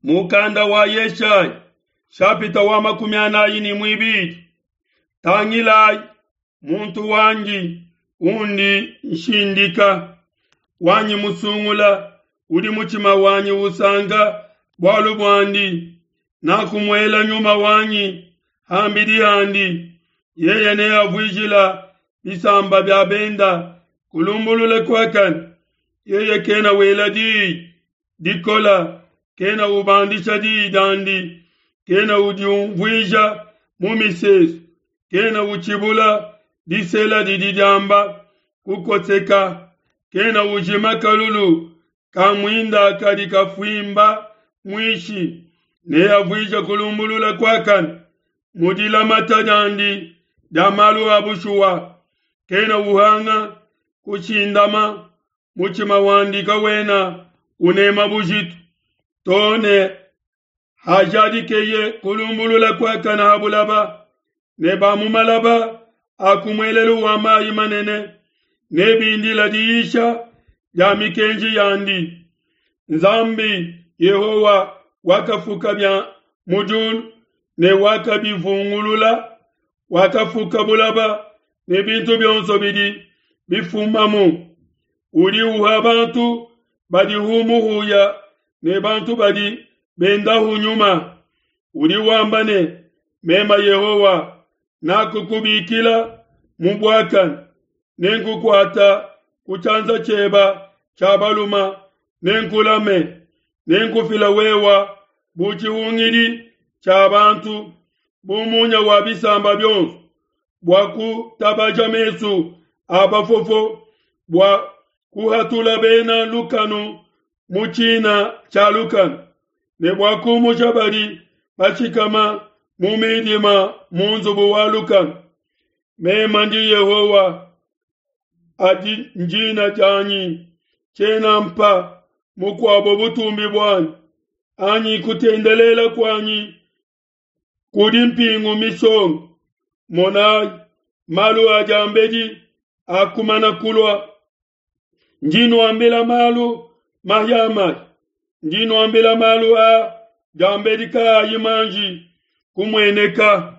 Mukanda wa Yeshai shapita wa makumi anayi ni mwibili. Tangilai muntu wangi undi nshindika wanyi musungula uli muchima wanyi usanga bwalu bwandi na kumwela nyuma wanyi hambidi handi yeye ne avwijila bisamba bya benda kulumbulule kwakan yeye kena wela dikola kena ubandisha dandi kena udiumvwija mumisesu kena uchibula disela didijamba kukoteka kena ujima kalulu kamwinda kadi kafwimba mwishi ne avwija kulumbulula kwakan mudila matajandi damalu abushuwa kena uhanga kuchindama muchima wandika wena unema bujitu tone hajadi keye kulumbulula kwakan habulaba ne bamumalaba akumwelelu wa mayi manene ne bindila diisha ya mikenji yandi nzambi Yehowa wakafuka bya mujulu ne wakabivungulula wakafuka bulaba ne bintu byonso bidi bifumamu uli uha bantu badi humuhuya ne bantu badi benda hunyuma uli wambane mema Yehowa nakukubikila mubwakan nenkukwata kuchanza cheba chabaluma nenkulame nenkufila wewa buchiwungiri chabantu bumunya wabisamba byonso bwaku tabaja mesu abafofo bwa kuhatula bena lukano muchina cha lukano ne bwaku muchabari bachikama mumidima munzubu wa lukano mema ndi Yehowa adi njina chanyi chena mpa mukwabo butumbi bwanyi anyi kutendelela kwanyi kudi mpingu misongo monayi malu ajambeji akumana kulwa njino ambila malu mahyamaji njino ambila malu a jambeji ka yimanji kumweneka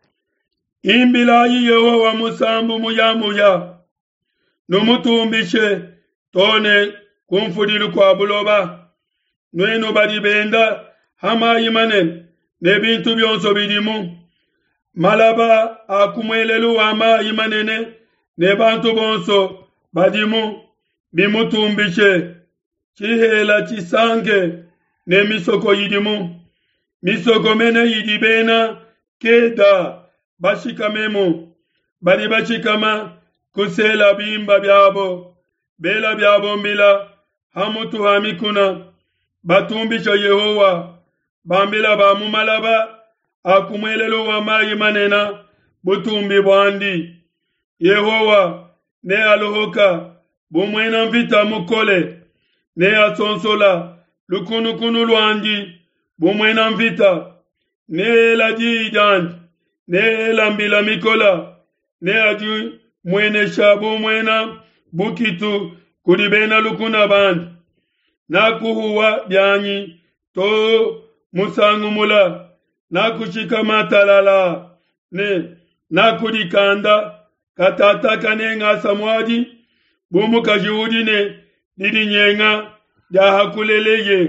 imbila Yehowa musambu muyamuya numutumbishe tone kumfudilu kwa buloba nwenu badi benda hama imanen ne bintu byonso bidimu malaba akumwelelu hama imanene ne bantu bonso badimu bimutumbishe chihela chisange ne misoko yidimu misoko mene yidibena keda bashikamemu badi bashikama kusela bimba byabo bela byabo mbila hamutu hamikuna batumbisha Yehowa bambila bamumalaba akumwelelo wa mayi manena butumbi bwandi Yehowa ne alohoka bumwena mvita mukole ne asonsola lukunu lwandi bumwena mvita ne la jijandi ne la mbila mikola ne aju mwene shabu mwena bukitu kudibena lukuna bandi nakuhuwa byanyi to musangumula nakushika matalala ne nakudikanda katata kanenga samwadi bumu kajuhudi ne didi nyenga ya hakuleleye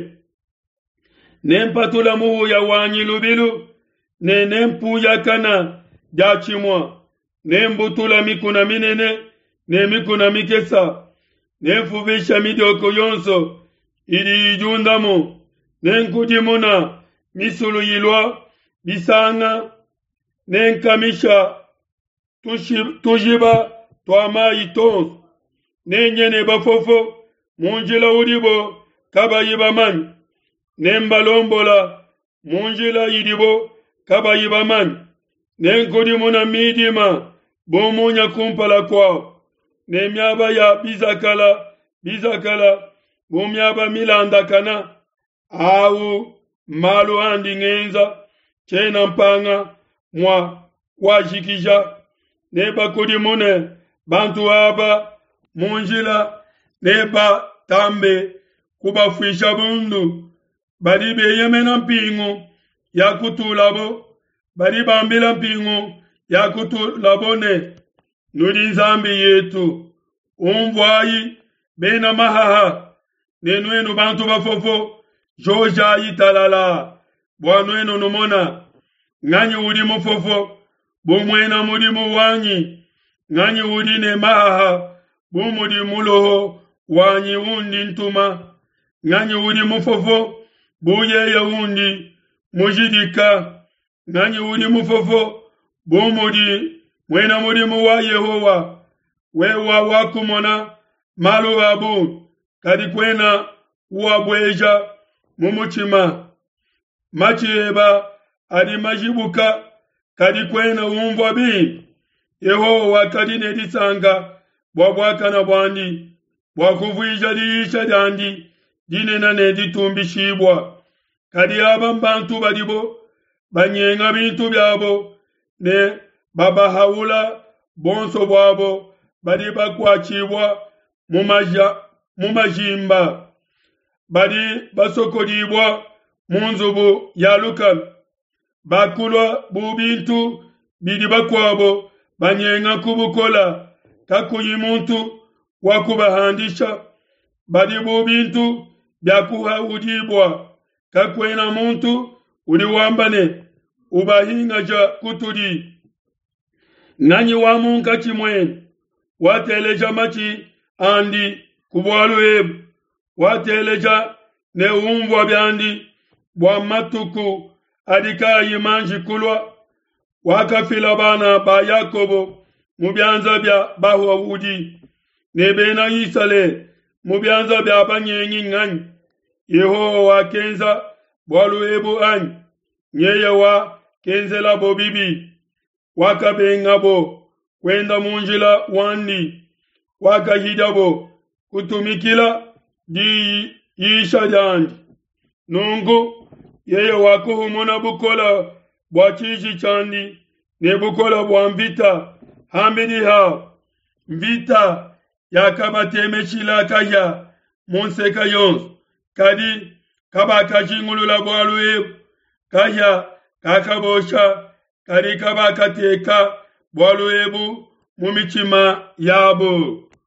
nempatula muhu ya wanyi lubilu ne nempu ya kana ya chimwa nembutula mikuna minene ne mikuna mikesa nemfuvisha midoko yonso ili ijundamo nenkudimuna misulu yilwa bisanga nenkamisha tujiba twama itonso nenyene bafofo munjila udibo kabayiba mani nembalombola munjila idibo kabayiba mani nenkudimuna midima bomunya kumpala kwao nemyaba ya bizakala bumyaba milanda kana au malu andi ngenza chena mpanga mwa wajikija neba kudimune bantu aba munjila neba tambe kubafwisha bundu badi beyemena mpingu ya kutulabo badi bambila mpingu ya kutulabone nudi nzambi yetu umvwayi bena mahaha nenwenu bantu bafofo joja yitalala bwanwenu numona ng'anyi udi mufofo bumwena mudi muwanyi ng'anyi udi ne mahaha bumudi muloho wanyi undi ntuma ng'anyi udi mufofo buyeye undi mujidika ng'anyi udi mufofo bumudi mwena mudi muwa Yehowa wewa wakumona malu abu kadi kwena uwabweja mumuchima machieba adi majibuka kadi kwena umvwa bi Yehowa kadi nedisanga bwabwaka na bwandi bwakuvwija diisha dandi dinena neditumbishibwa kadi aba mbantu badibo banyenga bintu byabo ne babahawula bonso bwabo badi bakwachibwa mumajimba badi basokodibwa munzubu ya lukal bakulwa bubintu bidi bakwabo banyenga kubukola kakuyi muntu wakubahandisha badi bubintu byakuha udibwa kakwena muntu uliwambane ubahingaja kutudi ng'anyi wa munka chimwene wateleja machi andi kubwalu ebu wateleja ne umvwa byandi bwa matuku adikayi manji kulwa wakafila bana ba Yakobo mubyanza bya bahwa wudi nebena yisale mubyanza bya banyengi ng'anyi Yehowa kenza bwalu ebu anyi nyeye wa kenzela bo bibi wakabengabo kwenda munjila wandi wakahidabo kutumikila di yisha jandi nungu yeye wakuhumuna bukola bwa chichi chandi ne bukola bwa mvita hambidi hao mvita yakabatemechila kaya monseka yonsu kadi kabakajingulula bwalu ebu kaya kakabosha kadi kabakateka bwalu ebu mumichima yabo